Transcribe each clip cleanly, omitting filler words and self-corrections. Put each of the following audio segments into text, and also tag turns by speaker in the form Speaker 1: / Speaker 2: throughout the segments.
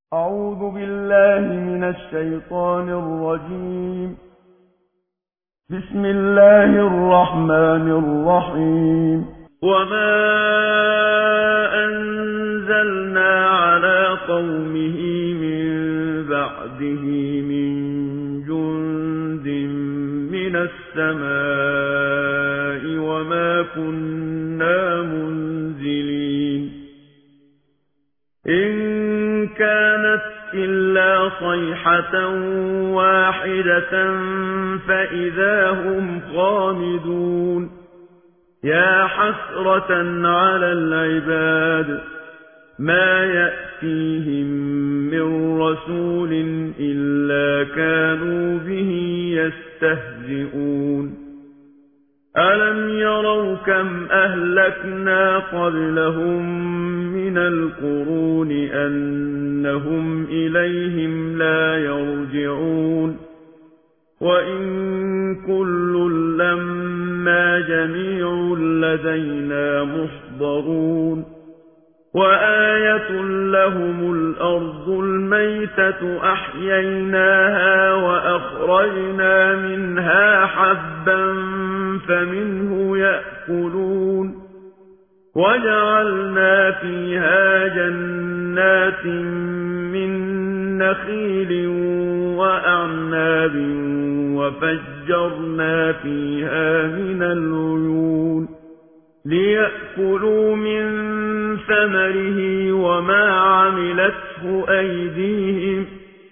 Speaker 1: أعوذ بالله من الشيطان الرجيم. بسم الله الرحمن الرحيم.
Speaker 2: وما أنزلنا على قومه من بعده من جند من السماء وما كنا منزلين إن كانت إلا صيحة واحدة فإذا هم خامدون يا حسرة على العباد ما يأتيهم من رسول إلا كانوا به يستهزئون ألم يروا كم أهلكنا قبلهم من القرون أنهم إليهم لا يرجعون وإن كل لما جميع لدينا محضرون وآية لهم الأرض الميتة أحييناها وأخرجنا منها حبا فمنه يأكلون وجعلنا فيها جنات من نخيل وأعناب وفجرنا فيها من العيون ليأكلوا من ثمره وما عملته أيديهم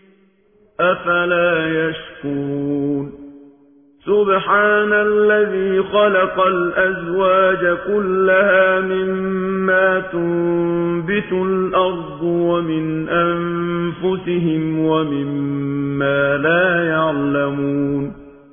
Speaker 2: أفلا يشكرون سبحان الذي خلق الأزواج كلها مما تنبت الأرض ومن أنفسهم ومما لا يعلمون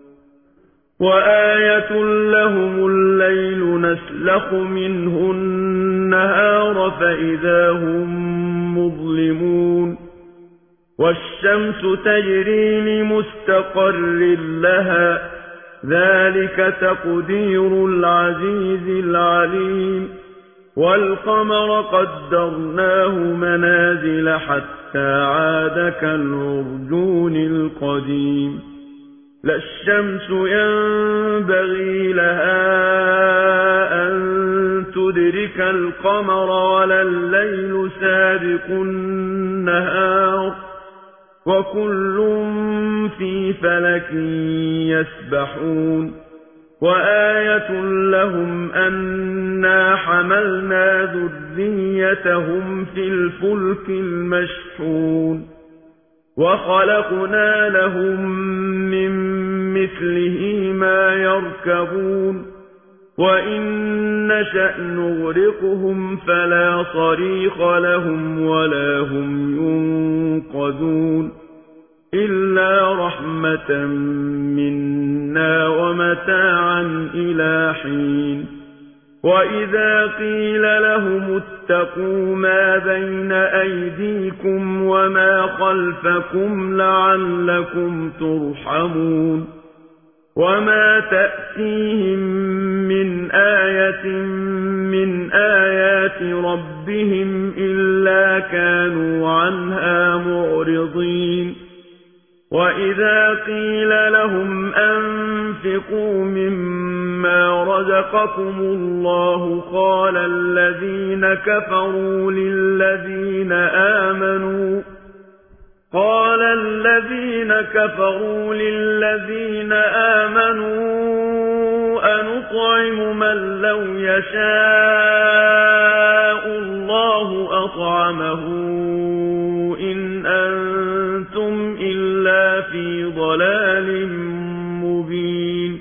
Speaker 2: وآية لهم الليل نسلخ منه النهار فإذا هم مظلمون والشمس تجري لمستقر لها ذلك تقدير العزيز العليم والقمر قدرناه منازل حتى عاد كالعرجون القديم لا الشمس ينبغي لها أن تدرك القمر ولا الليل سابق النهار وكل في فلك يسبحون وآية لهم أنا حملنا ذريتهم في الفلك المشحون وخلقنا لهم من مثله ما يركبون وإن نشأ نغرقهم فلا صريخ لهم ولا هم ينقذون إلا رحمة منا ومتاعا إلى حين وإذا قيل لهم اتقوا ما بين أيديكم وما خلفكم لعلكم ترحمون وما تأتيهم من آية من آيات ربهم إلا كانوا عنها معرضين وإذا قيل لهم أنفقوا مما رزقكم الله قال الذين كفروا للذين آمنوا أنطعم من لو يشاء الله أطعمه إن أنتم إلا في ضلال مبين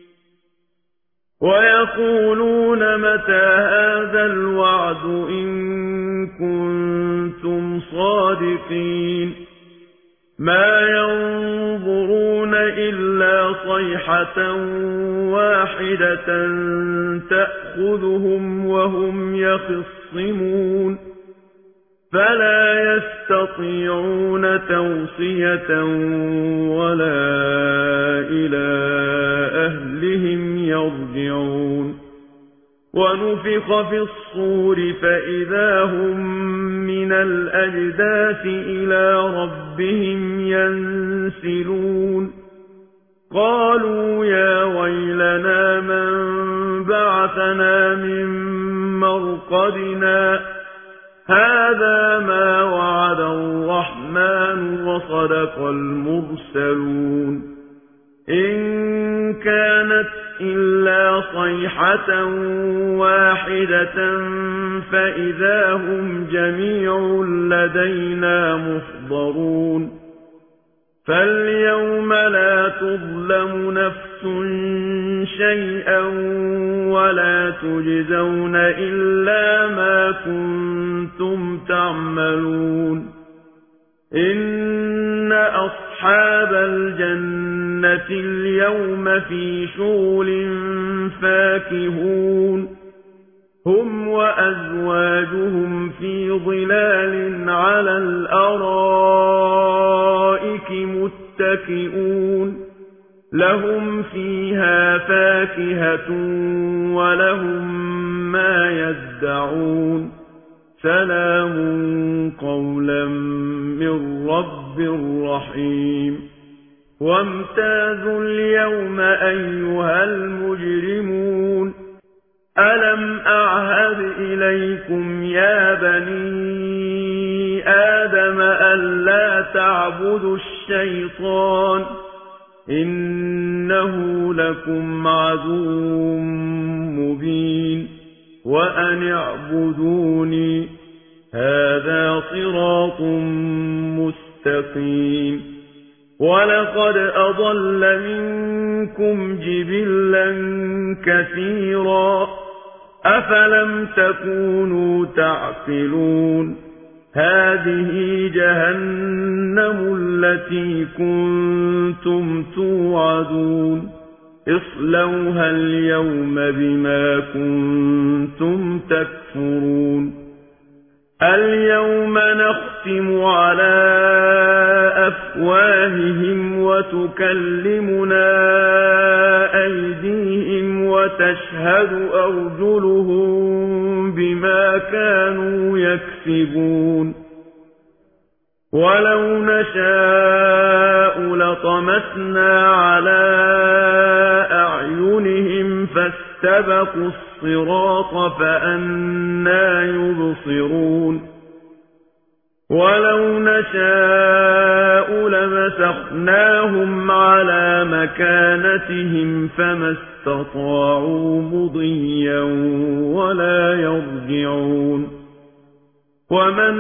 Speaker 2: ويقولون متى هذا الوعد إن كنتم صادقين ما ينظرون إلا صيحة واحدة تأخذهم وهم يخصمون فلا يستطيعون توصية ولا إلى أهلهم يرجعون ونفخ في الصور الصور فإذا هم من الأجداث إلى ربهم ينسلون قالوا يا ويلنا من بعثنا من مرقدنا هذا ما وعد الرحمن وصدق المرسلون إن كانت إلا صيحة واحدة فإذا هم جميع لدينا محضرون فاليوم لا تظلم نفس شيئا ولا تجزون إلا ما كنتم تعملون إن أصحاب الجنة اليوم في شغل فاكهون هم وأزواجهم في ظلال على الأرائك متكئون لهم فيها فاكهة ولهم ما يدعون سلام قولا من رب رحيم وامتازوا اليوم أيها المجرمون ألم أعهد إليكم يا بني آدم ألا تعبدوا الشيطان إنه لكم عدو مبين وأن اعبدوني هذا صراط مستقيم ولقد أضل منكم جبلا كثيرا أفلم تكونوا تعقلون هذه جهنم التي كنتم توعدون اصلوها اليوم بما كنتم تكفرون اليوم نختم على أفواههم وتكلمنا أيديهم وتشهد أرجلهم بما كانوا يكسبون ولو نشاء لطمسنا على أعينهم فاستبقوا الصراط فأنى يبصرون ولو نشاء لمسخناهم على مكانتهم فما استطاعوا مضيا ولا يرجعون ومن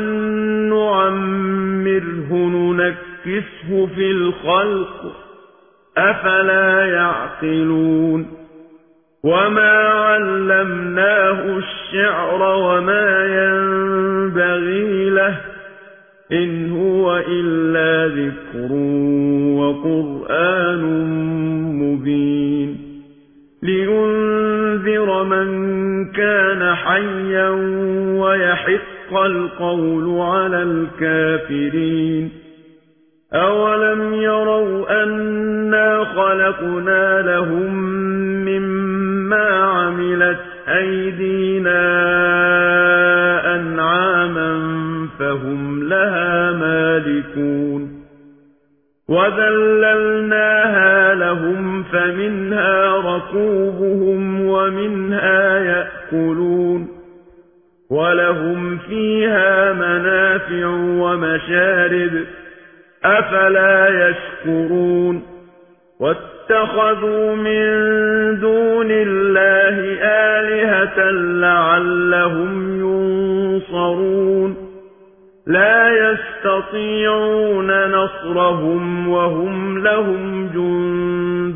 Speaker 2: نعمره ننكسه في الخلق أفلا يعقلون وما علمناه الشعر وما ينبغي له إن هو إلا ذكر وقرآن مبين لينذر من كان حيا ويحق القول على الكافرين أولم يروا أنا خلقنا لهم مما عملت أيدينا أنعاما فهم لها مالكون وذللناها لهم فمنها ركوبهم ومنها يأكلون ولهم فيها منافع ومشارب أفلا يشكرون واتخذوا من دون الله آلهة لعلهم ينصرون لا يستطيعون نصرهم وهم لهم جند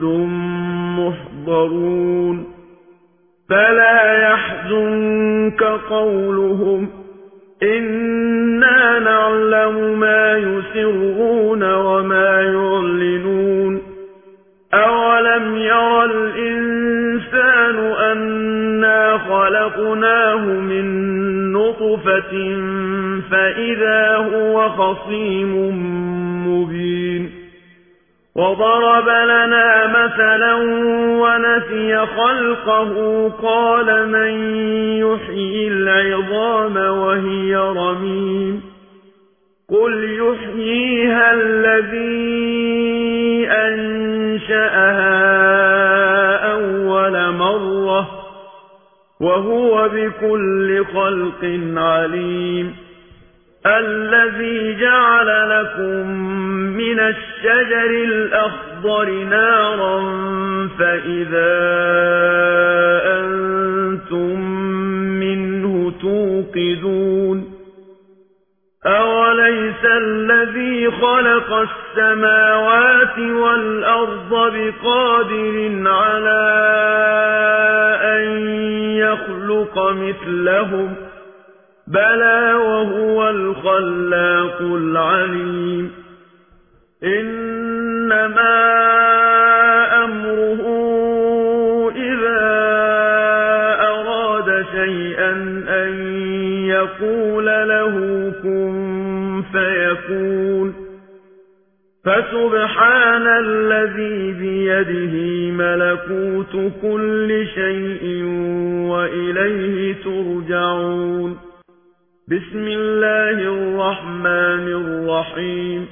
Speaker 2: محضرون فلا يحزنك قولهم إنا نعلم ما يسرون وما يعلنون أولم ير الإنسان أنا خلقناه من نطفة فإذا هو خصيم مبين وضرب لنا مثلا ونسي خلقه قال من يحيي العظام وهي رميم قل يحييها الذي أنشأها أول مرة وهو بكل خلق عليم الذي جعل لكم من الشجر الأخضر نارا فإذا أنتم منه توقدون أوليس الذي خلق السماوات والأرض بقادر على أن يخلق مثلهم بلى وهو الخلاق العليم إنما أمره إذا أراد شيئا أن يقول له كن فيكون فسبحان الذي بيده ملكوت كل شيء وإليه ترجعون بسم الله الرحمن الرحيم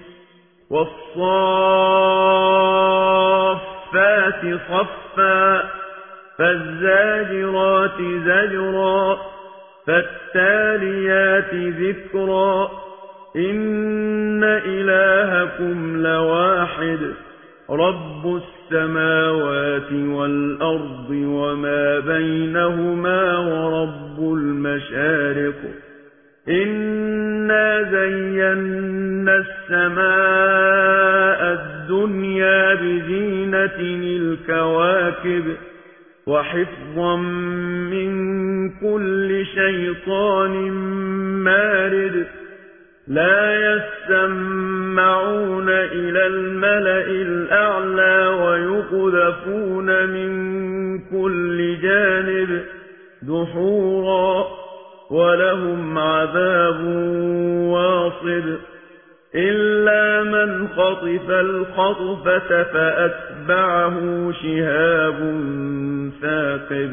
Speaker 2: والصافات صفا فالزاجرات زجرا فالتاليات ذكرا إن إلهكم لواحد رب السماوات والأرض وما بينهما ورب المشارق إنا زينا السماء الدنيا بزينة الكواكب وحفظا من كل شيطان مارد لا يسمعون إلى الملأ الأعلى ويقذفون من كل جانب دحورا ولهم عذاب واصب إلا من خطف الخطفة فأتبعه شهاب ثاقب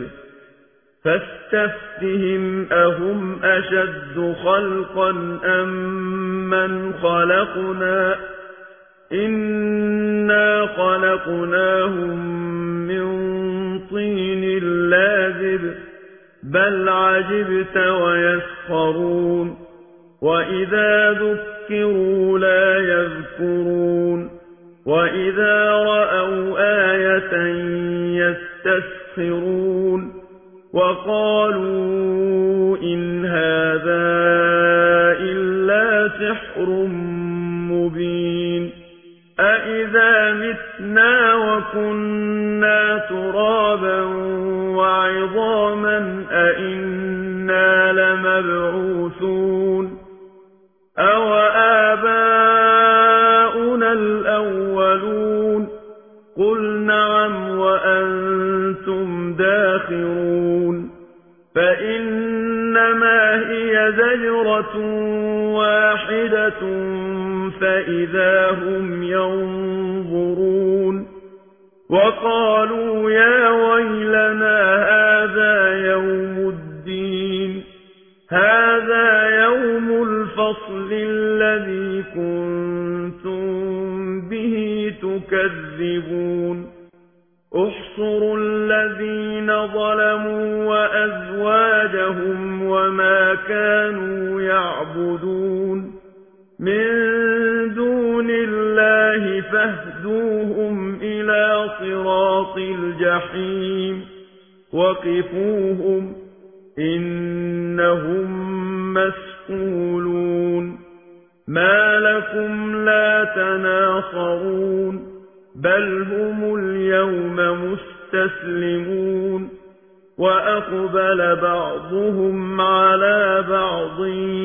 Speaker 2: فاستفتهم أهم أشد خلقا أم من خلقنا إنا خلقناهم من طين لازب بل عجبت ويسخرون وإذا ذكروا لا يذكرون وإذا رأوا آية يستسخرون وقالوا إن هذا إلا سحر مبين أإذا متنا وكنا ترابا وعظاما أإنا لمبعوثون أو آباؤنا الأولون قل نعم وأنتم داخرون فإنما هي زجرة واحدة فإذا هم ينظرون وقالوا يا ويلنا هذا يوم الدين هذا يوم الفصل الذي كنتم به تكذبون احصروا الذين ظلموا وأزواجهم وما كانوا يعبدون من دون الله فاهدوهم إلى صراط الجحيم وقفوهم إنهم مسئولون ما لكم لا تناصرون بل هم اليوم مستسلمون وأقبل بعضهم على بعض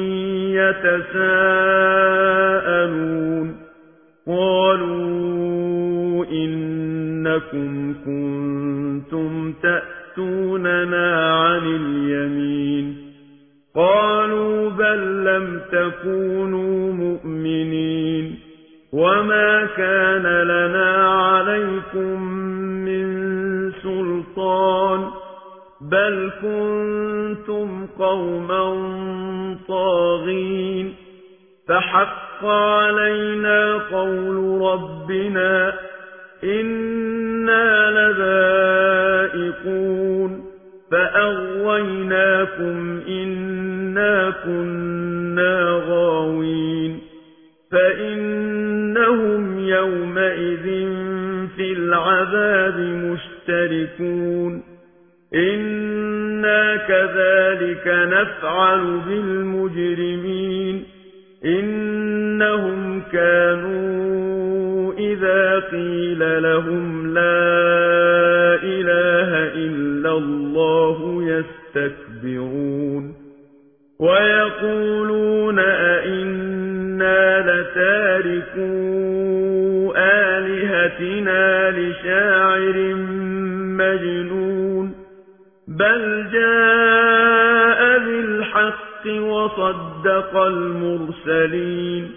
Speaker 2: يتساءلون قالوا إنكم كنتم تأتوننا عن اليمين قالوا بل لم تكونوا مؤمنين وما كان لنا عليكم من سلطان بل كنتم قوما طاغين فحق علينا قول ربنا إنا لذائقون فأغويناكم إنا كنا غاوين فإنهم يومئذ في العذاب مشتركون إنا كذلك نفعل بالمجرمين إنهم كانوا إذا قيل لهم لا إله إلا الله يستكبرون ويقولون أئنا لتاركو آلهتنا لشاعر مجنون بل جاء بالحق وصدق المرسلين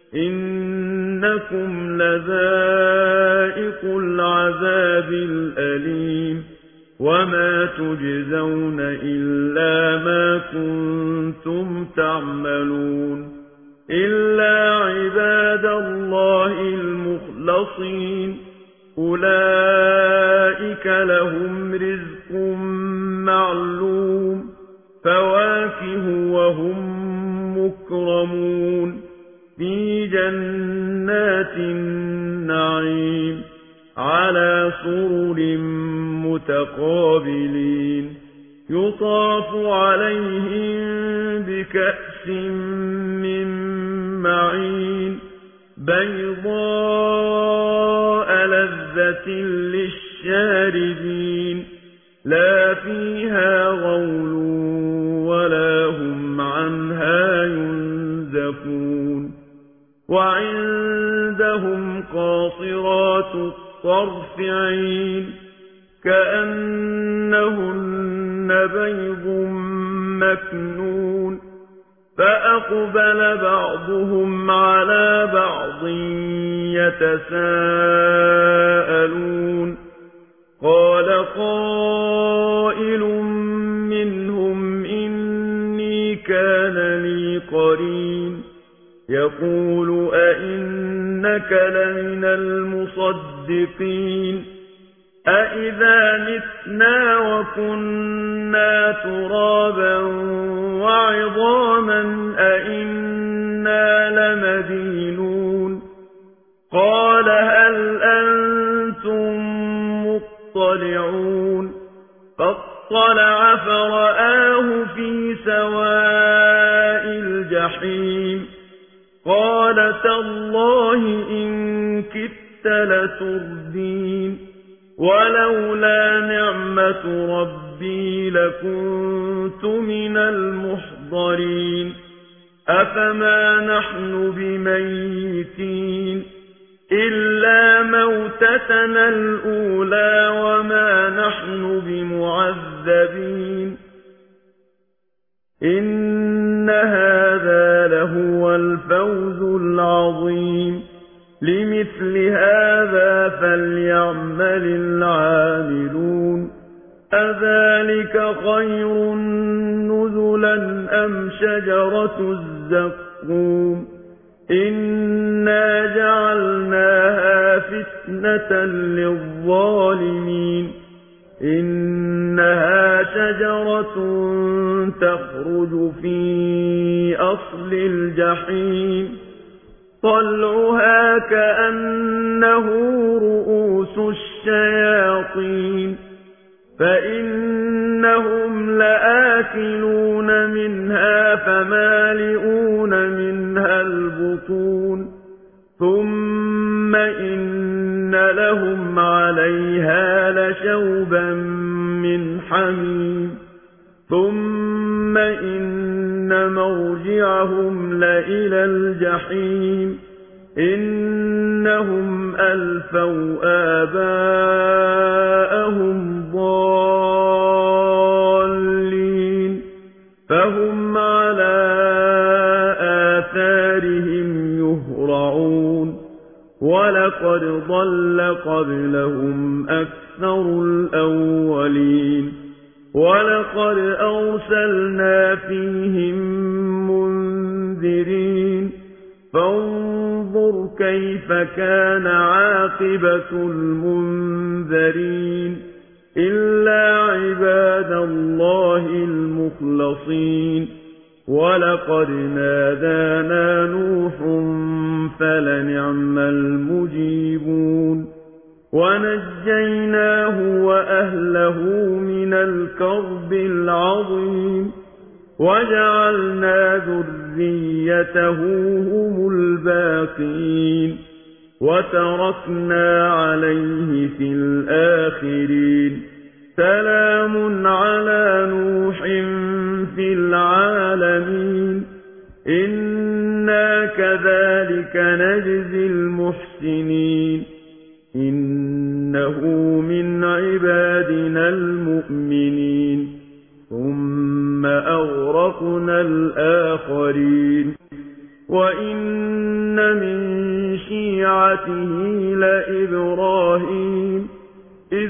Speaker 2: إنكم لذائق العذاب الأليم وما تجزون إلا ما كنتم تعملون إلا عباد الله المخلصين أولئك لهم رزق معلوم فواكه وهم مكرمون في جنات النعيم على سرر متقابلين يطاف عليهم بكأس من معين بيضاء لذة للشاربين لا فيها غول ولا هم عنها ينزفون وعندهم قاصرات الطرف عين كأنهن بيض مكنون فأقبل بعضهم على بعض يتساءلون قال قائل منهم إني كان لي قرين يقول أئنك لمن المصدقين أئذا متنا وكنا ترابا وعظاما أئنا لمدينون قال هل أنتم مطلعون فاطلع فرآه في سواء الجحيم قال تالله إن كدت لتردين ولولا نعمة ربي لكنت من المحضرين أفما نحن بميتين إلا موتتنا الأولى وما نحن بمعذبين إن هذا لهو الفوز العظيم لمثل هذا فليعمل العاملون أذلك خير نزلا أم شجرة الزقوم إنا جعلناها فتنة للظالمين إنها شجرة تخرج في أصل الجحيم طلعها كأنه رؤوس الشياطين فإنهم لآكلون منها فمالئون منها البطون ثم إن لهم عليها لشوبا من حميم ثم إن مرجعهم لإلى الجحيم إنهم ألفوا آباءهم ضالين فهم على آثارهم يهرعون ولقد ضل قبلهم أكثر الأولين ولقد أرسلنا فيهم منذرين فانظر كيف كان عاقبة المنذرين إلا عباد الله المخلصين ولقد نادانا نوح فلنعم المجيبون ونجيناه وأهله من الكرب العظيم وجعلنا ذريته هم الباقين وتركنا عليه في الآخرين سلام على نوح في العالمين إنا كذلك نجزي المحسنين إنه من عبادنا المؤمنين ثم أغرقنا الآخرين وإن من شيعته لإبراهيم إذ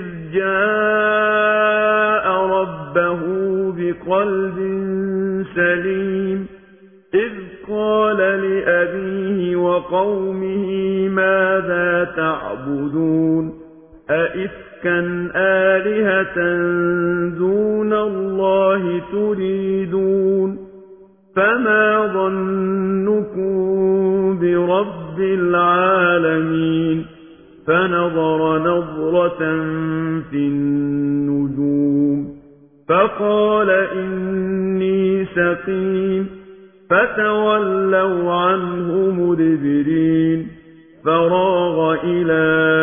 Speaker 2: جاء ربه بقلب سليم إذ قال لأبيه وقومه ماذا تعبدون أئفكا آلهة دون الله تريدون فما ظنكم برب العالمين فنظر نظرة في النجوم فقال إني سقيم فتولوا عنه مدبرين فراغ إلى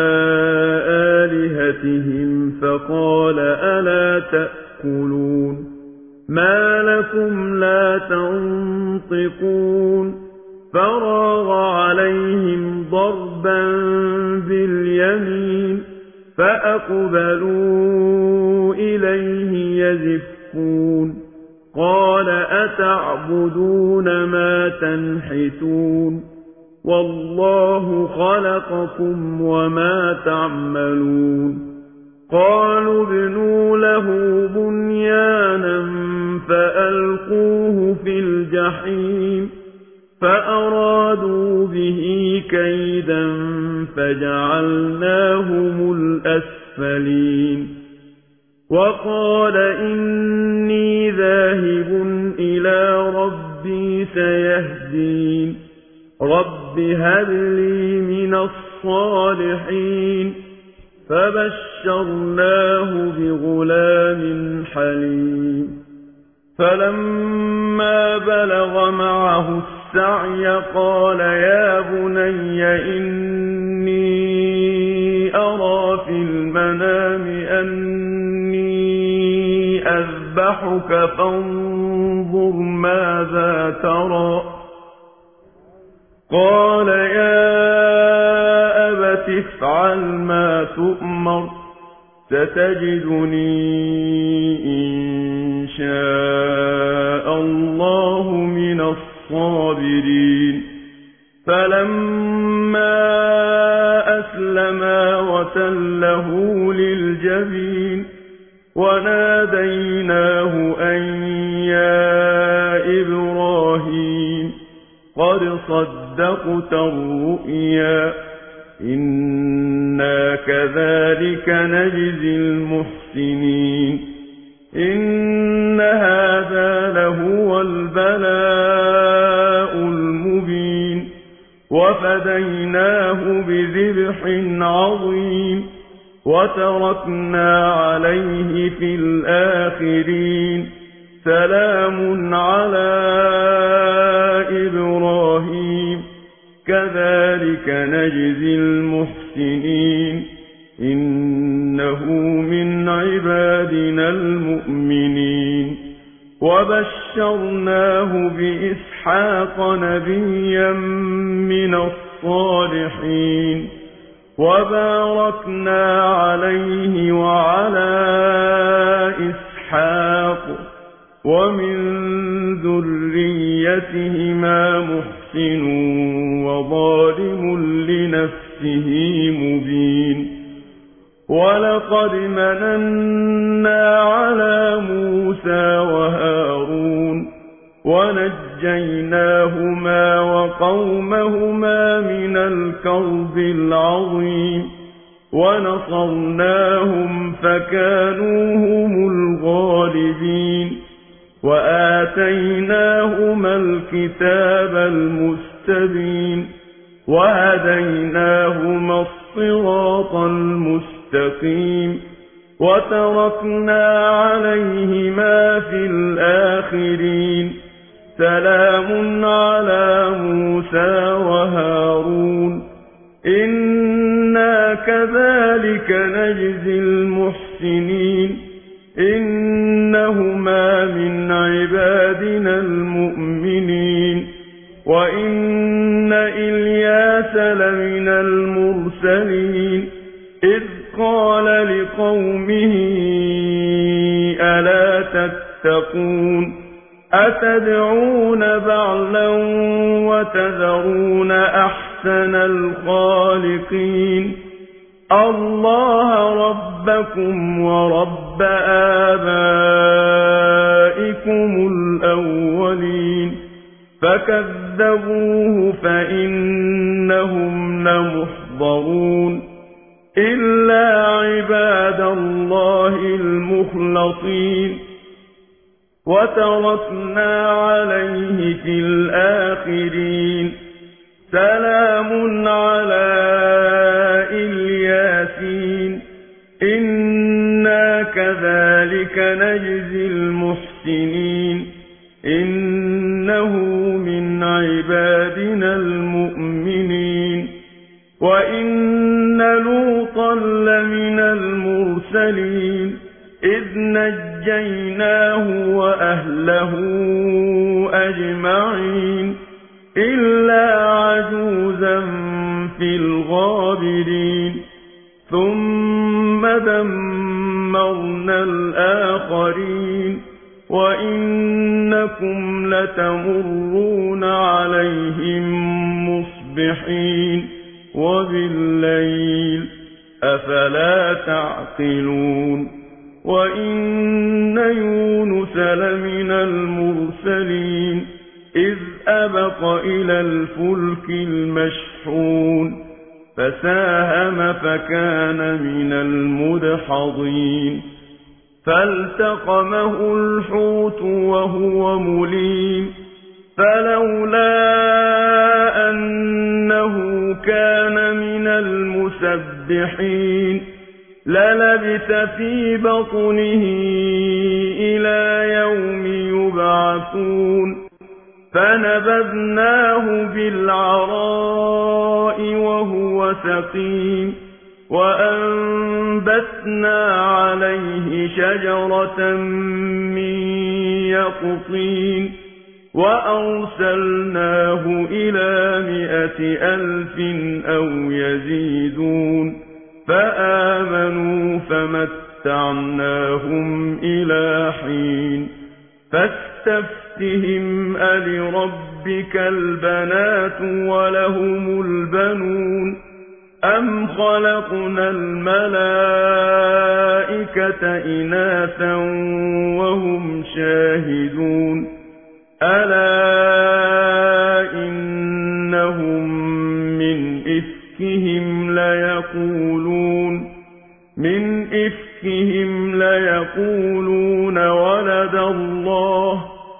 Speaker 2: آلهتهم فقال ألا تأكلون ما لكم لا تنطقون فراغ عليهم ضربا باليمين فأقبلوا إليه يزفون قال أتعبدون ما تنحتون والله خلقكم وما تعملون قالوا ابنوا له بنيانا فألقوه في الجحيم فأرادوا به كيدا فجعلناهم الأسفلين وقال إني ذاهب إلى ربي سيهدين رب هب لي من الصالحين فبشرناه بغلام حليم فلما بلغ معه السعي قال يا بني إني أرى في المنام أني أذبحك فانظر ماذا ترى قال يا أبت افعل ما تؤمر ستجدني إن شاء الله من الصابرين فلما أسلما وتله للجبين وناديناه أن يا إبراهيم قد صدقت الرؤيا إنا كذلك نجزي المحسنين إن هذا لهو البلاء المبين وفديناه بذبح عظيم وتركنا عليه في الآخرين سلام على إبراهيم كذلك نجزي المحسنين إنه من عبادنا المؤمنين وبشرناه بإسحاق نبيا من الصالحين وباركنا عليه وعلى إسحاق ومن ذريتهما محسن وظالم لنفسه بِآيَاتِهِ مُبِينٌ وَلَقَدْ مَنَنَّا عَلَى مُوسَى وَهَارُونَ وَنَجَّيْنَاهُمَا وَقَوْمَهُمَا مِنَ الْكَرْبِ الْعَظِيمِ وَنَصَرْنَاهُمْ فَكَانُوا هُمُ الْغَالِبِينَ وَآتَيْنَاهُمَا الْكِتَابَ الْمُسْتَبِينَ وَهَدَيْنَاهُمَا الصِّرَاطَ الْمُسْتَقِيمَ وَتَرَكْنَا عَلَيْهِمَا فِي الْآخِرِينَ سَلَامٌ عَلَى مُوسَى وَهَارُونَ إِنَّا كَذَلِكَ نَجْزِي الْمُحْسِنِينَ إِنَّهُمَا مِنْ عِبَادِنَا الْمُؤْمِنِينَ وَإِنَّ إِلْيَاسَ لَمِنَ الْمُرْسَلِينَ إِذْ قَالَ لِقَوْمِهِ أَلَا تَتَّقُونَ أَتَدْعُونَ بَعْلًا وَتَذَرُونَ أَحْسَنَ الْخَالِقِينَ اللَّهَ رَبَّكُمْ وَرَبَّ آبَائِكُمُ الْأَوَّلِينَ فَكَذَّبُوهُ فَإِنَّهُمْ لَمُحْضَرُونَ إِلَّا عِبَادَ اللَّهِ الْمُخْلَصِينَ وَتَرَكْنَا عَلَيْهِ فِي الْآخِرِينَ سَلَامٌ عَلَى الْيَاسِينَ إِنَّا كَذَلِكَ نَجْزِي الْمُحْسِنِينَ إِنَّهُ مِنْ عِبَادِنَا الْمُؤْمِنِينَ وَإِنَّ لُوطًا لَمِنَ الْمُرْسَلِينَ إِذْ نَجَّيْنَاهُ وَأَهْلَهُ أَجْمَعِينَ إِلَّا عَجُوزًا فِي الْغَابِرِينَ ثُمَّ دَمَّرْنَا الْآخَرِينَ وَإِنَّكُمْ لَتَمُرُّونَ عَلَيْهِمْ مُصْبِحِينَ وَبِاللَّيْلِ أَفَلَا تَعْقِلُونَ وَإِنَّ يُونُسَ لَمِنَ الْمُرْسَلِينَ إِذْ أَبَقَ إِلَى الْفُلْكِ الْمَشْحُونِ فَسَاهَمَ فَكَانَ مِنَ الْمُدْحَضِينَ فَالْتَقَمَهُ الْحُوتُ وَهُوَ مُلِيمٌ فَلَوْلَا أَنَّهُ كَانَ مِنَ الْمُسَبِّحِينَ لَلَبِثَ فِي بَطْنِهِ إِلَى يَوْمِ يُبْعَثُونَ فَنَبَذْنَاهُ بِالْعَرَاءِ وَهُوَ سَقِيمٌ وَأَنبَتْنَا عَلَيْهِ شَجَرَةً مِّن يَقْطِينٍ وَأَرْسَلْنَاهُ إِلَى 100,000 أَوْ يَزِيدُونَ فَآمَنُوا فَمَتَّعْنَاهُمْ إِلَى حِينٍ فَاسْتَفْتِهِمْ أَلِرَبِّكَ الْبَنَاتُ وَلَهُمُ الْبَنُونَ أَمْ خَلَقْنَا الْمَلَائِكَةَ إِنَاثًا وَهُمْ شَاهِدُونَ أَلَا إِنَّهُمْ مِنْ إِفْكِهِمْ لَيَقُولُونَ وَلَدَ اللَّهُ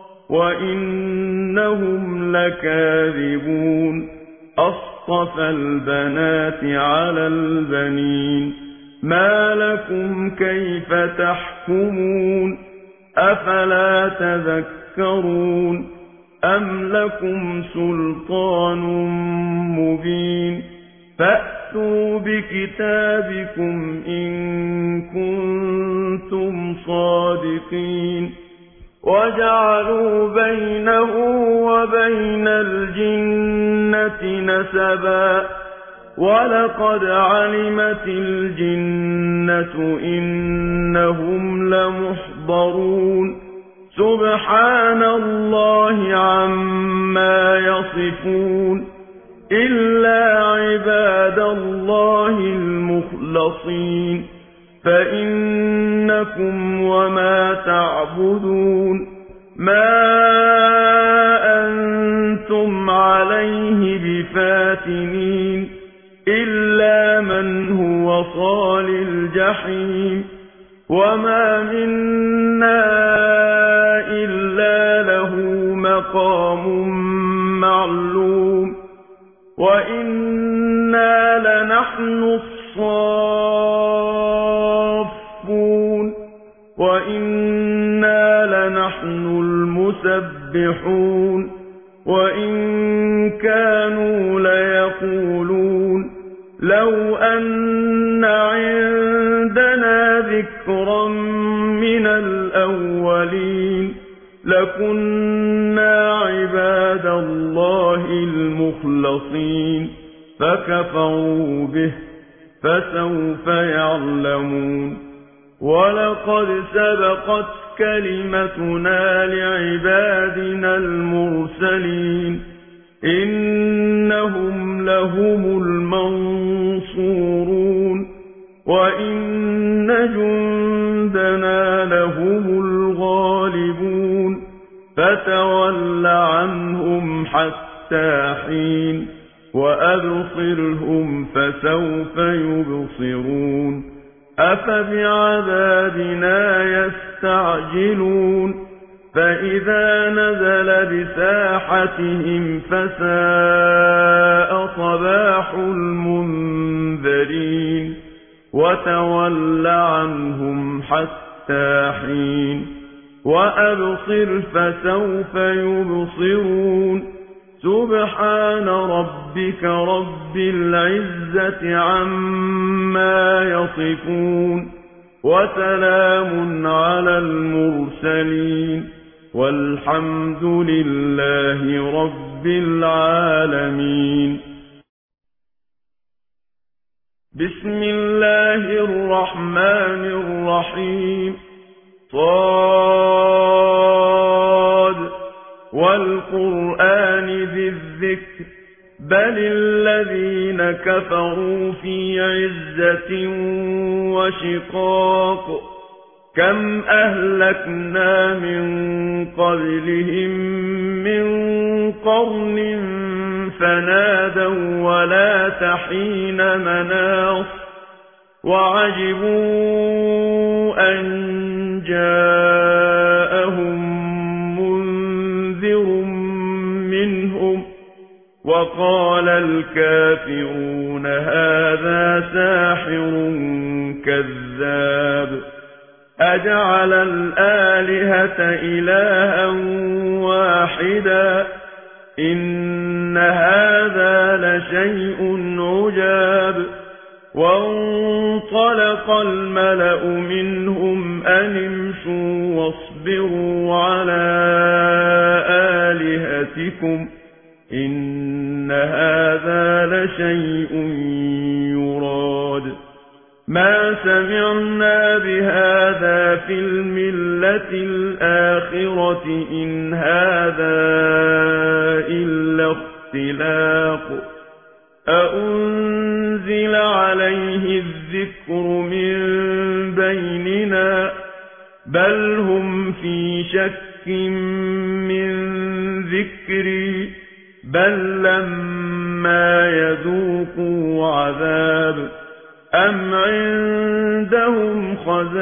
Speaker 2: وَإِنَّهُمْ لَكَاذِبُونَ أَصْطَفَى الْبَنَاتِ عَلَى الْبَنِينَ مَا لَكُمْ كَيْفَ تَحْكُمُونَ أَفَلَا تَذَكَّرُونَ أَمْ لَكُمْ سُلْطَانٌ مُبِينٌ فَأْتُوا بِكِتَابِكُمْ إِن كُنتُمْ صَادِقِينَ وَجَعَلُوا بَيْنَهُ وَبَيْنَ الْجِنَّةِ نَسَبًا وَلَقَدْ عَلِمَتِ الْجِنَّةُ إِنَّهُمْ لَمُحْضَرُونَ سُبْحَانَ اللَّهِ عَمَّا يَصِفُونَ إِلَّا عِبَادَ اللَّهِ المخلصين فإنكم وما تعبدون ما أنتم عليه بفاتنين إلا من هو صال الجحيم وما منا إلا له مقام معلوم وإنا لنحن الصافون وإنا لنحن المسبحون وإن كانوا ليقولون لو أن عندنا ذكرا من الأولين لكنا عباد الله المخلصين فكفروا به فسوف يعلمون ولقد سبقت كلمتنا لعبادنا المرسلين إنهم لهم المنصورون وإن جندنا لهم الغالبون فتول عنهم حتى حين وأبصرهم فسوف يبصرون أفبعذابنا يستعجلون فإذا نزل بساحتهم فساء صباح المنذرين وتول عنهم حتى حين وأبصر فسوف يبصرون سبحان ربك رب العزة عما يصفون وسلام على المرسلين والحمد لله رب العالمين بسم الله الرحمن الرحيم صاد والقرآن ذي الذكر بل الذين كفروا في عزة وشقاق كم أهلكنا من قبلهم من قرن فنادوا ولا تحين مناص وعجبوا أن جاءهم منذر منهم وقال الكافرون هذا ساحر كذاب أجعل الآلهة إلها واحدا إن هذا لشيء عجاب وانطلق الملأ منهم أن امشوا واصبروا على آلهتكم إن هذا لشيء يراد ما سمعنا بهذا في الملة الآخرة إن هذا إلا اختلاق أأنزل عليه الذكر من بيننا بل هم في شك من ذكري بل لما يذوقوا عذاب أم عندهم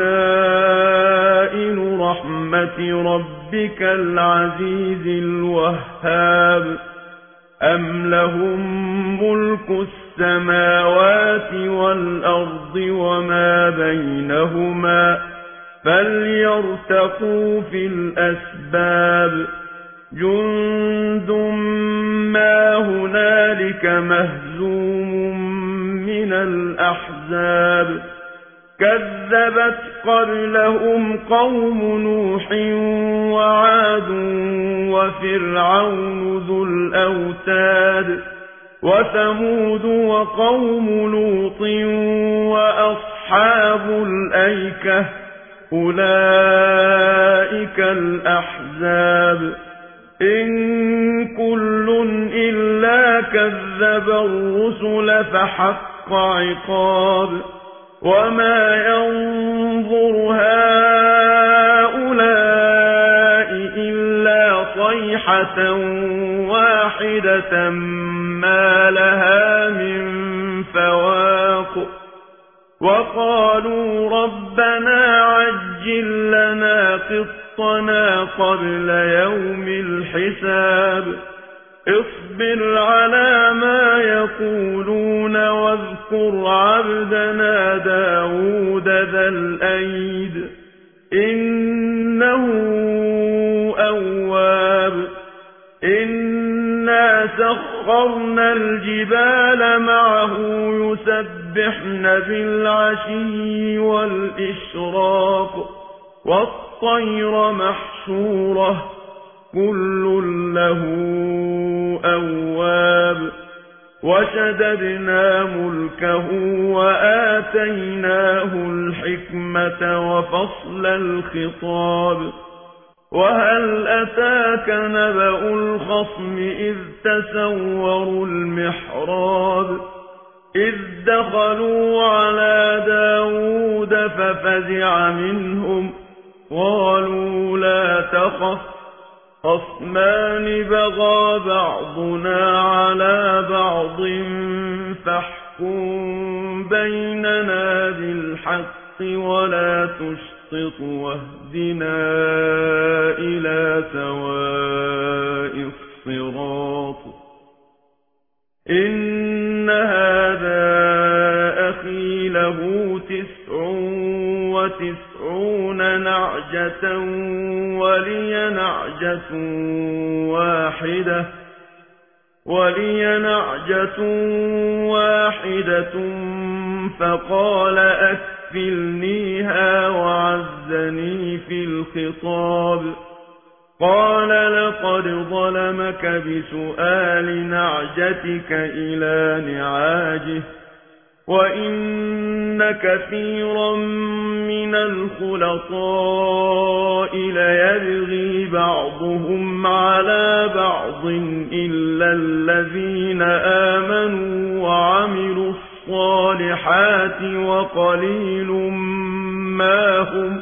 Speaker 2: خزائن رحمة ربك العزيز الوهاب أم لهم ملك السماوات والأرض وما بينهما فليرتقوا في الأسباب جند ما هنالك مهزوم من الأحزاب كذبت قبلهم قوم نوح وعاد وفرعون ذو الأوتاد وثمود وقوم لوط وأصحاب الأيكة أولئك الأحزاب إن كل إلا كذب الرسل فحق عقاب وما ينظر هؤلاء إلا صيحة واحدة ما لها من فواق وقالوا ربنا عجل لنا قطنا قبل يوم الحساب اصبر على ما يقولون واذكر عبدنا داود ذا الأيد إنه أواب إنا سخرنا الجبال معه يسبحن بالعشي والإشراق والطير محشورة كل له أواب وشددنا ملكه وآتيناه الحكمة وفصل الخطاب وهل أتاك نبأ الخصم إذ تسوروا المحراب إذ دخلوا على داود ففزع منهم قالوا لا تخف خصمان بغى بعضنا على بعض فاحكم بيننا بالحق ولا تشطط واهدنا إلى سواء الصراط إن هذا أخي له 99 نعجة ولي نعجة واحدة فقال أكفلنيها وعزني في الخطاب قال لقد ظلمك بسؤال نعجتك إلى نعاجه وإن كثيرا من الخلطاء ليبغي بعضهم على بعض إلا الذين آمنوا وعملوا الصالحات وقليل ما هم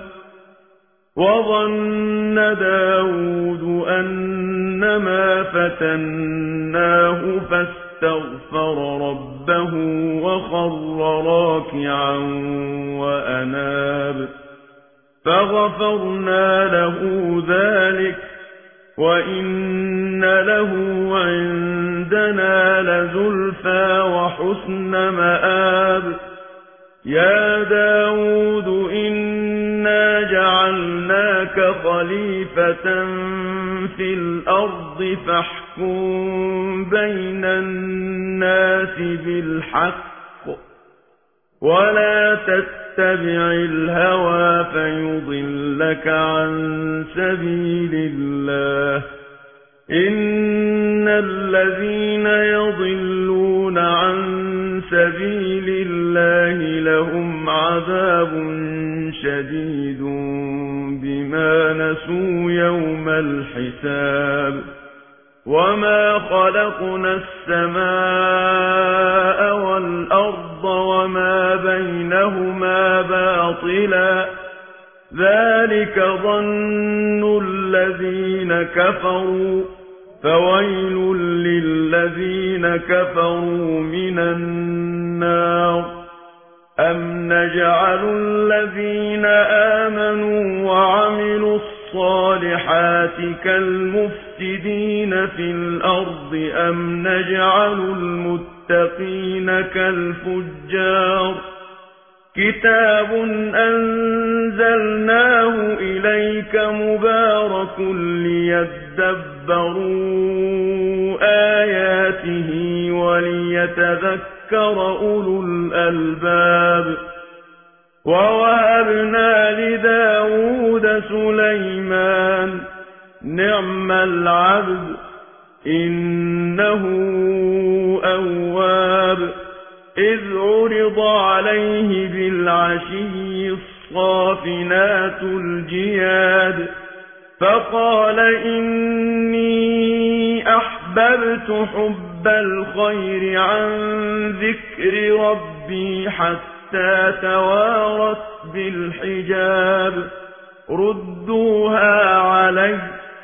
Speaker 2: وظن داود أنما فتناه فاستغفر ربه وخر راكعا وأناب فغفرنا له ذلك وإن له عندنا لزلفى وحسن مآب يا داود إنا جعلناك خليفة في الأرض فاحكم بين الناس بالحق ولا تتبع الهوى فيضلك عن سبيل الله إن الذين يضلون عن سبيل الله لهم عذاب شديد بما نسوا يوم الحساب وما خلقنا السماء والأرض وما بينهما باطلا ذلك ظن الذين كفروا فويل للذين كفروا من النار أم نجعل الذين آمنوا وعملوا الصالحات كالمفسدين في الأرض أم نجعل المتقين كالفجار كتاب أنزلناه إليك مبارك ليدبروا آياته وليتذكر أولو الألباب ووهبنا لداود سليمان نعم العبد إنه أواب إذ عرض عليه بالعشي الصافنات الجياد فقال إني أحببت حب الخير عن ذكر ربي حتى حتى توارت بالحجاب ردوها علي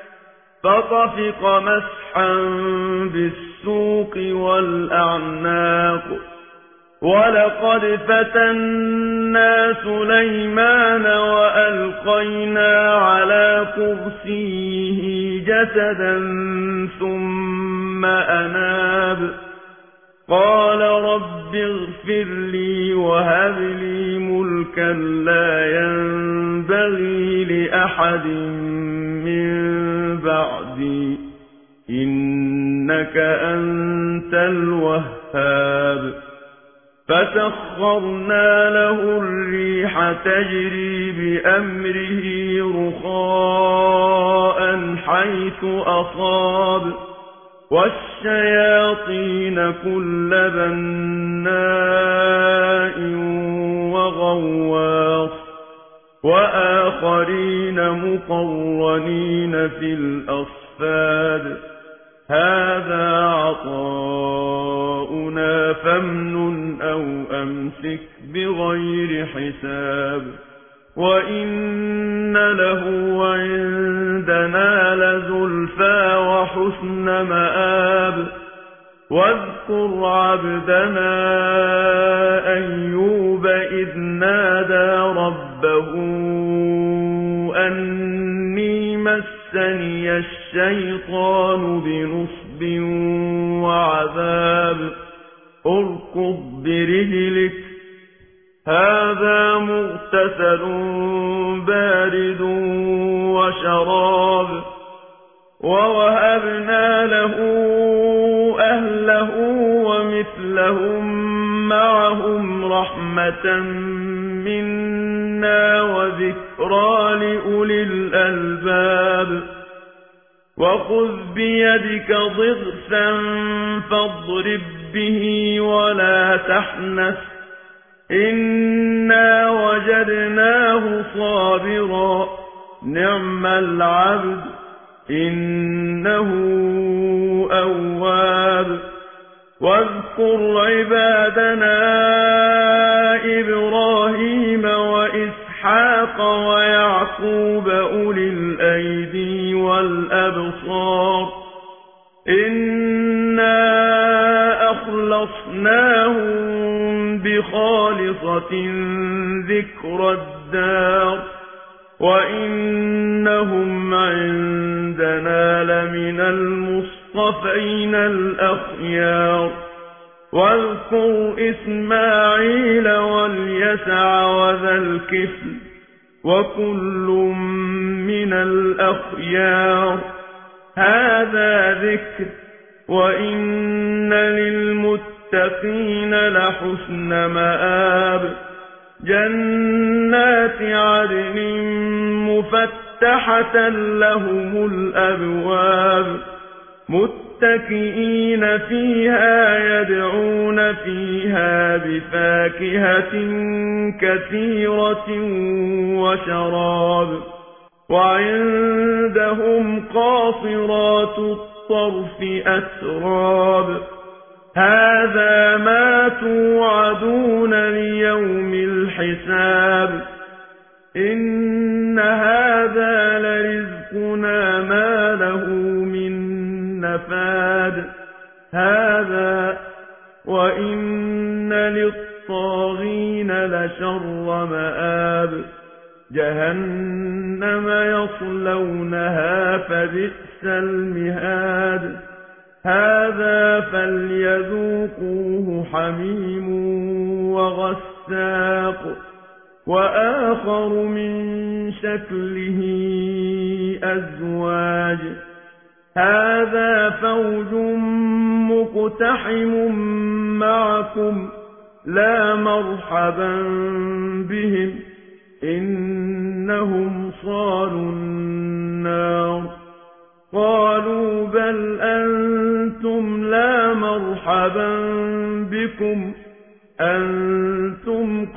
Speaker 2: فطفق مسحا بالسوق والأعناق ولقد فتنا سليمان وألقينا على كرسيه جسدا ثم أناب قال رب اغفر لي وهب لي ملكا لا ينبغي لأحد من بعدي إنك أنت الوهاب فسخرنا له الريح تجري بأمره رخاء حيث أصاب والشياطين كل بناء وغواص وآخرين مقرنين في الأصفاد هذا عطاؤنا فامنن أو أمسك بغير حساب وإن له عندنا لزلفى وحسن مآب واذكر عبدنا أيوب إذ نادى ربه أني مسني الشيطان بنصب وعذاب اركض برجلك هذا مغتسل بارد وشراب ووهبنا له أهله ومثلهم معهم رحمة منا وذكرى لأولي الألباب وخذ بيدك ضغثا فاضرب به ولا تحنث إنا وجدناه صابرا نعم العبد إنه أواب واذكر عبادنا إبراهيم وإسحاق ويعقوب أولي الأيدي والأبصار إنا أخلصناهم بخالصة ذكر الدار وإنهم عندنا لمن المصطفين الأخيار واذكر إسماعيل واليسع وذا الكفل وكل من الأخيار هذا ذكر وإن للمتقين لحسن مآب جنات عدن مفتحة لهم الأبواب متكئين فيها يدعون فيها بفاكهة كثيرة وشراب وعندهم قاصرات الطرف أتراب هذا ما توعدون ليوم الحساب إن هذا لرزقنا ما له من نفاد هذا وإن للطاغين لشر مآب جهنم يصلونها فبئس المهاد هذا فليذوقوه حميم وغساق وآخر من شكله أزواج هذا فوج مقتحم معكم لا مرحبا بهم إنهم صالوا النار قالوا بل أنتم لا مرحبا بكم أنتم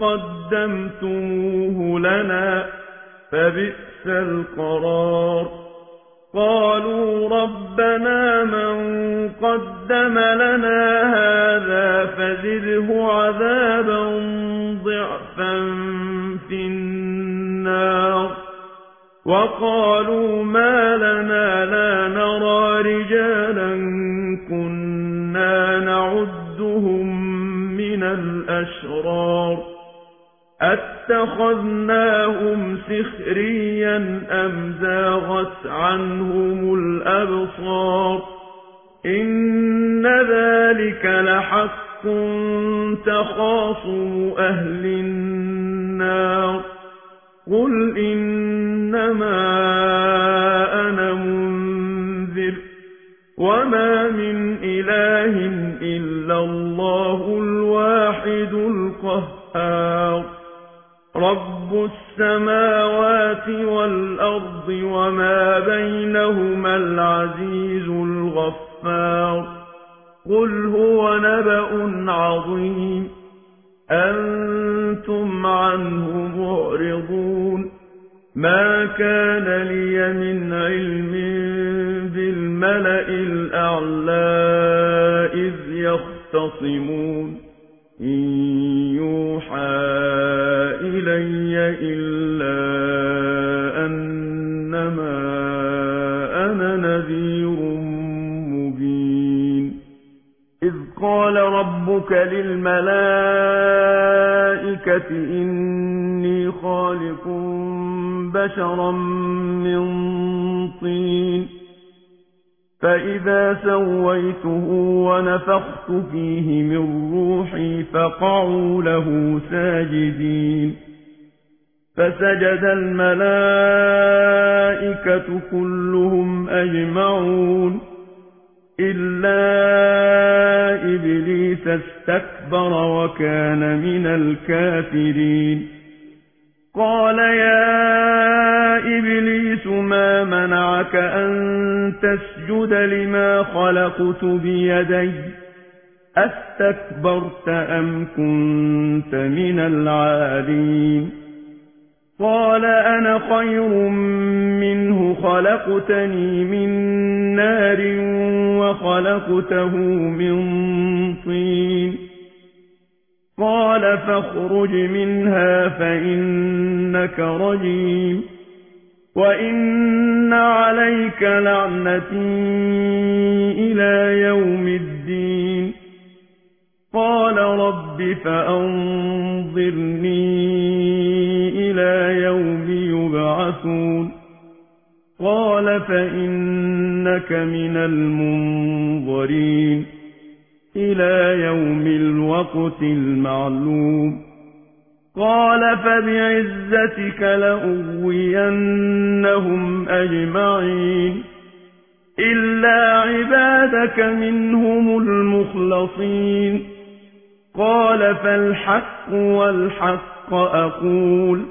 Speaker 2: قدمتموه لنا فبئس القرار قالوا ربنا من قدم لنا هذا فزده عذابا ضعفا في النار وقالوا ما لنا لا نرى رجالا كنا نعدهم من الأشرار أتخذناهم سخريا أم زاغت عنهم الأبصار إن ذلك لحق تخاصم أهل النار قل إنما أنا منذر وما من إله إلا الله الواحد القهار رب السماوات والأرض وما بينهما العزيز الغفار قل هو نبأ عظيم أنتم عنه معرضون ما كان لي من علم بالملأ الأعلى إذ يختصمون إن يوحى إلي إلا أنما أنا نذير مبين إذ قال ربك للملائكة إني خالق بشرا من طين فإذا سويته ونفخت فيه من روحي فقعوا له ساجدين فسجد الملائكة كلهم أجمعون إلا إبليس استكبر وكان من الكافرين قال يا إبليس ما منعك أن تسجد لما خلقت بيدي أستكبرت أم كنت من العالين قال أنا خير منه خلقتني من نار وخلقته من طين قال فاخرج منها فإنك رجيم وإن عليك لعنتي إلى يوم الدين قال رب فأنظرني إلى يوم يبعثون قال فإنك من المنظرين إلى يوم الوقت المعلوم قال فبعزتك لأغوينهم أجمعين إلا عبادك منهم المخلصين قال فالحق والحق أقول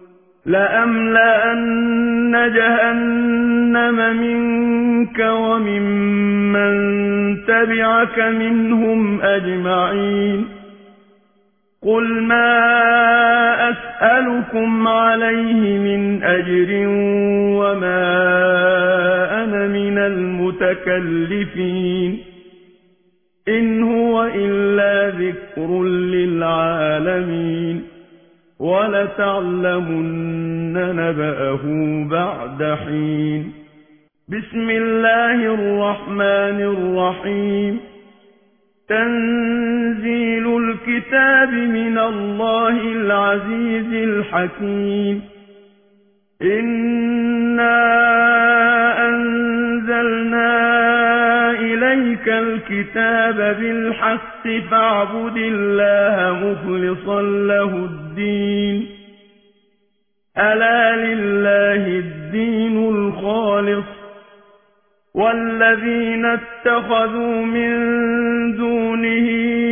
Speaker 2: لأملأن جهنم منك وممن تبعك منهم أجمعين قل ما أسألكم عليه من أجر وما أنا من المتكلفين إن هو إلا ذكر للعالمين ولتعلمن نبأه بعد حين بسم الله الرحمن الرحيم تنزيل الكتاب من الله العزيز الحكيم إنا أنزلنا إليك الكتاب بالحق فاعبد الله مخلصا له الدين ألا لله الدين الخالص والذين اتخذوا من دونه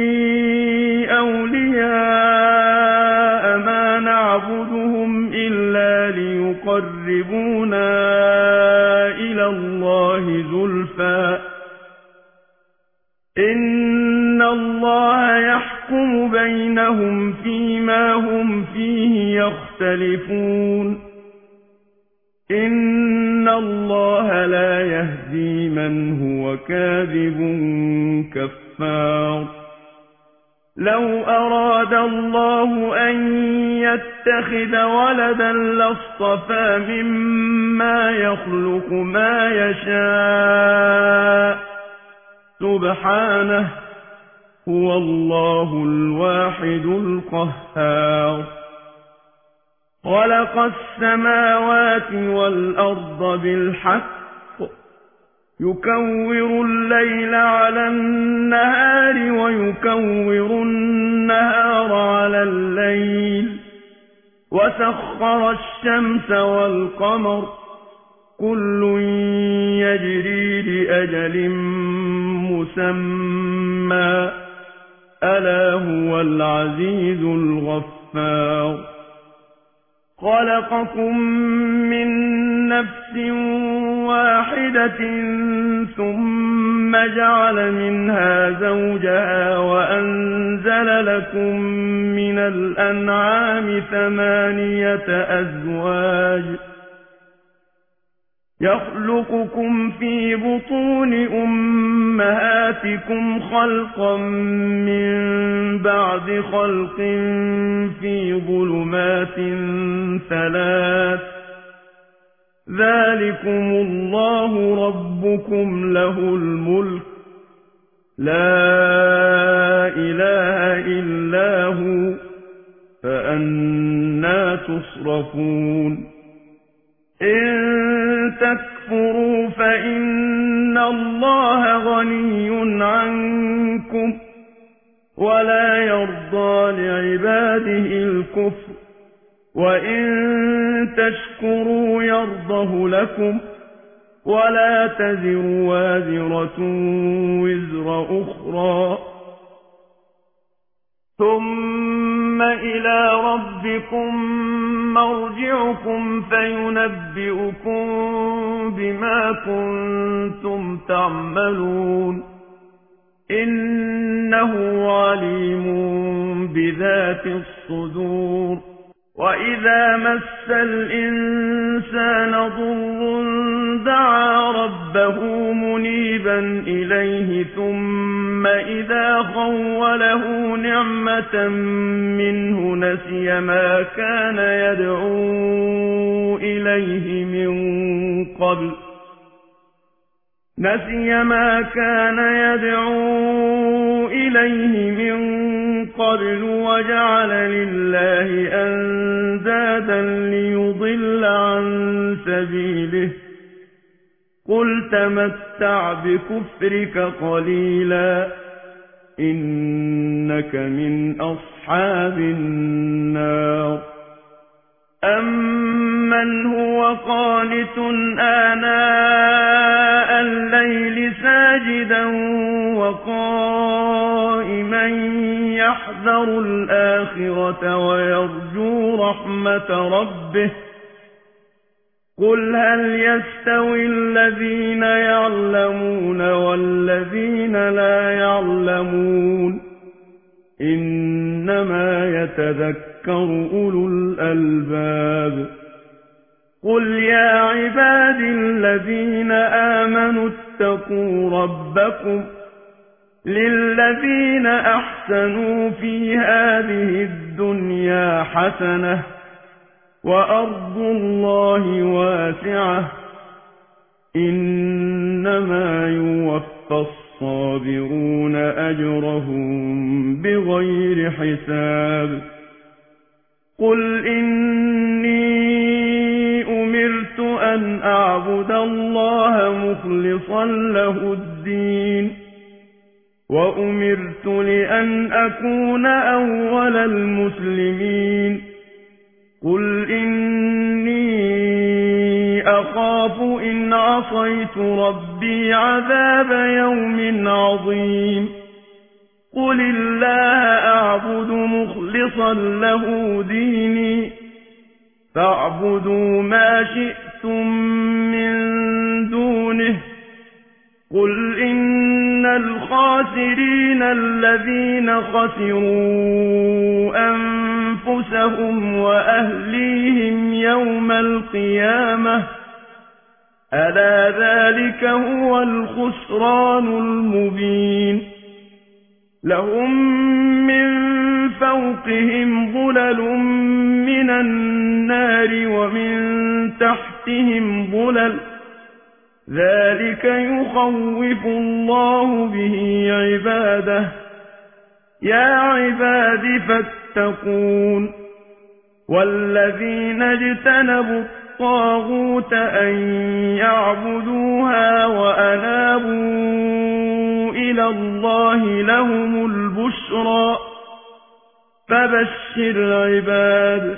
Speaker 2: أولياء ما نعبدهم إلا ليقربونا إلى الله زلفى إن الله يحكم بينهم فيما هم فيه يختلفون إن الله لا يهدي من هو كاذب كفار لو أراد الله أن يتخذ ولدا لاصطفى مما يخلق ما يشاء سبحانه هو الله الواحد القهار خلق السماوات والأرض بالحق يكور الليل على النهار ويكور النهار على الليل وسخر الشمس والقمر كل يجري لأجل مسمى ألا هو العزيز الغفار خلقكم من نفس واحدة ثم جعل منها زوجها وأنزل لكم من الأنعام 8 أزواج يخلقكم في بطون أمهاتكم خلقا من بعد خلق في ظلمات 3 ذلكم الله ربكم له الملك لا إله إلا هو فأنى تصرفون إن تكفروا فإن الله غني عنكم ولا يرضى لعباده الكفر وإن تشكروا يرضه لكم ولا تزر وازرة وزر أخرى ثم إلى ربكم مرجعكم فينبئكم بما كنتم تعملون إنه عليم بذات الصدور وإذا مس الإنسان ضر دعا ربه منيبا إليه ثم إذا خوله نعمة منه نسي ما كان يدعو إليه من قبل وجعل لله أندادا ليضل عن سبيله قل تمتع بكفرك قليلا إنك من أصحاب النار أمن هو قانت آناء الليل ساجدا وقائما يحذر الآخرة ويرجو رحمة ربه قل هل يستوي الذين يعلمون والذين لا يعلمون إنما يتذكر أولو الألباب قل يا عباد الذين آمنوا اتقوا ربكم للذين أحسنوا في هذه الدنيا حسنة وأرض الله واسعة إنما يوفى الصابرون أجرهم بغير حساب قل إني أمرت أن أعبد الله مخلصا له الدين وأمرت لأن أكون أول المسلمين قل إني أخاف إن عصيت ربي عذاب يوم عظيم قل الله أعبد مخلصا له ديني فاعبدوا ما شئتم من دونه قل إن الخاسرين الذين خسروا أنفسهم وأهليهم يوم القيامة ألا ذلك هو الخسران المبين لهم من فوقهم ظلل من النار ومن تحتهم ظلل ذلك يخوف الله به عباده يا عباد فاتقون والذين اجتنبوا الطاغوت أن يعبدوها وأنابوا إلى الله لهم البشرى فبشر عباد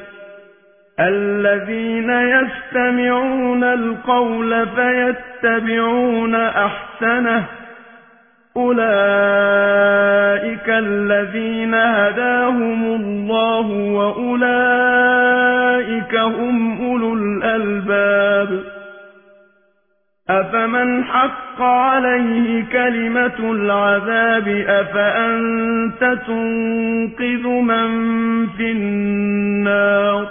Speaker 2: الذين يستمعون القول فيتبعون أحسنه أولئك الذين هداهم الله وأولئك هم أولو الألباب أفمن حق عليه كلمة العذاب أفأنت تنقذ من في النار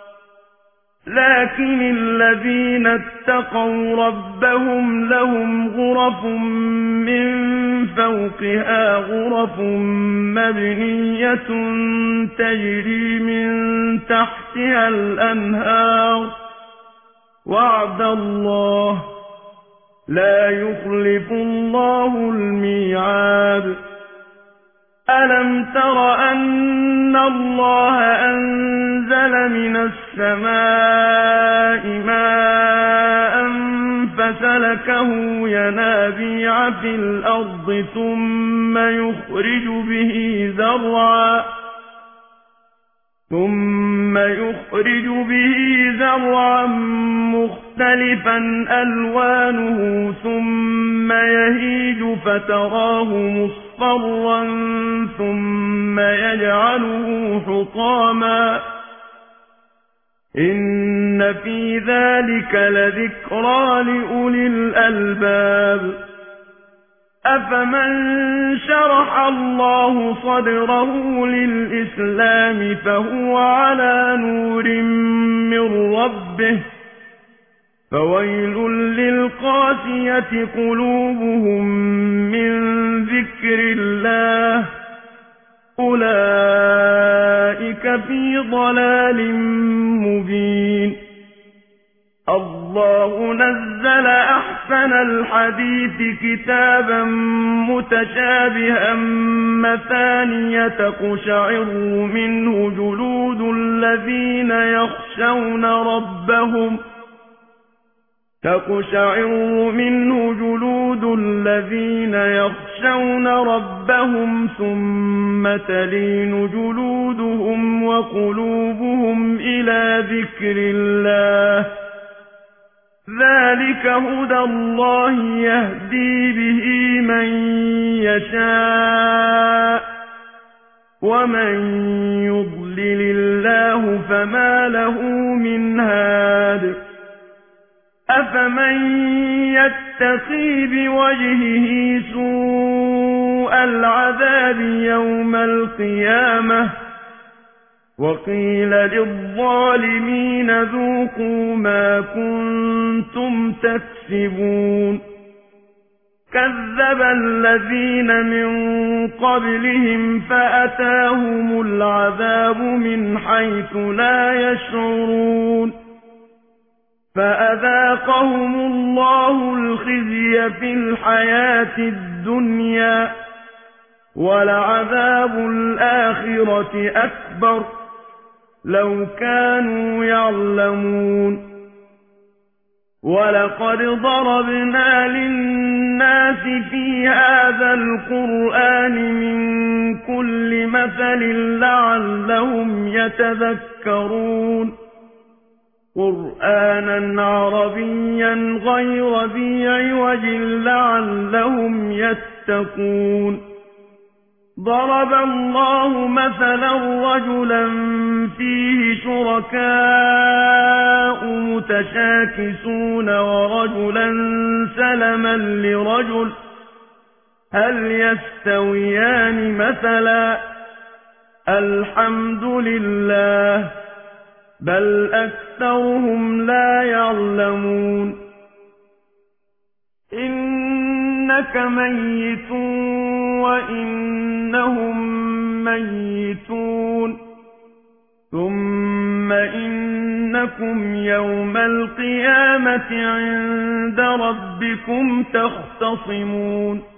Speaker 2: لكن الذين اتقوا ربهم لهم غرف من فوقها غرف مبنية تجري من تحتها الأنهار وعد الله لا يخلف الله الميعاد ألم تر أن الله أنزل من السماء ماء فسلكه ينابيع في الأرض ثم يخرج به زرعا مختلفا ألوانه ثم يهيج فتراه مصفرا ثم يجعله حطاما إن في ذلك لذكرى لأولي الألباب أفمن شرح الله صدره للإسلام فهو على نور من ربه فويل للقاسية قلوبهم من ذكر الله أولئك في ضلال مبين الله نزل أحسن الحديث كتابا متشابها مثانية تقشعر منه جلود الذين يخشون ربهم ثم تلين جلودهم وقلوبهم إلى ذكر الله ذلك هدى الله يهدي به من يشاء ومن يضلل الله فما له من هاد أفمن يتقي بوجهه سوء العذاب يوم القيامة وقيل للظالمين ذوقوا ما كنتم تكسبون كذب الذين من قبلهم فأتاهم العذاب من حيث لا يشعرون فأذاقهم الله الخزي في الحياة الدنيا ولعذاب الآخرة أكبر لو كانوا يعلمون ولقد ضربنا للناس في هذا القرآن من كل مثل لعلهم يتذكرون قرآنا عربيا غير ذي عوج لعلهم يتقون ضرب الله مثلا رجلا فيه شركاء متشاكسون ورجلا سلما لرجل هل يستويان مثلا الحمد لله بل أكثرهم لا يعلمون إنك ميت وإنهم ميتون ثم إنكم يوم القيامة عند ربكم تختصمون